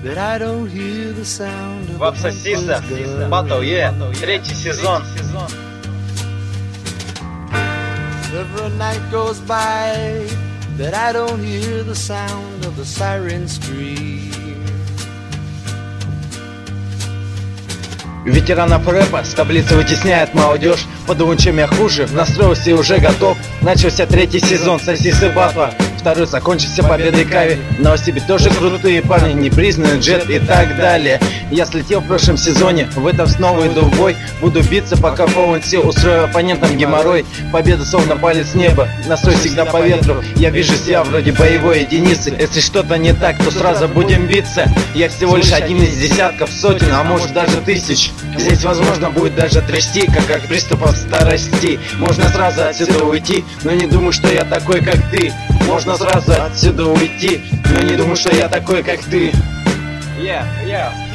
that I don't hear the sound of В Абсосиса, Battle, третий сезон. Every night goes by that I don't hear the sound of the siren scream. Ветеранов рэпа с таблицы вытесняет молодежь. Подумай, чем я хуже, настроился и уже готов. Начался третий сезон Сосисы Батла. Второй закончился победой Кави. В Новосибе тоже крутые парни, непризнанный Джет и так далее. Я слетел в прошлом сезоне, в этом снова иду в бой. Буду биться, пока полон сил, устрою оппонентам геморрой. Победа словно палец с неба, настрой всегда по ветру. Я вижу себя вроде боевой единицы. Если что-то не так, то сразу будем биться. Я всего лишь один из десятков, сотен, а может даже тысяч. Здесь возможно будет даже трясти, как от приступов старости. Можно сразу отсюда уйти, но не думаю, что я такой, как ты. Можно сразу отсюда уйти, но не думаю, что я такой, как ты. Yeah.